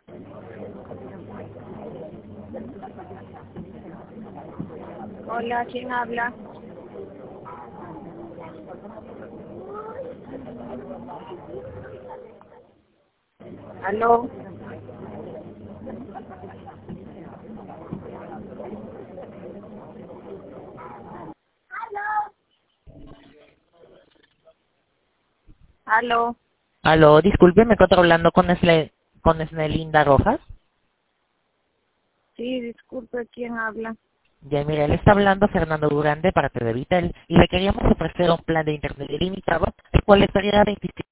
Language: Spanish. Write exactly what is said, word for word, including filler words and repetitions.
Hola, ¿quién habla? ¿Aló? ¿Aló? Aló, disculpe, me encuentro hablando con Esle, con Esnelinda Rojas. Sí, disculpe, ¿quién habla? Ya, mire, le está hablando Fernando Durán de parte de Vitel y le queríamos ofrecer un plan de internet ilimitado, el cual estaría veinticinco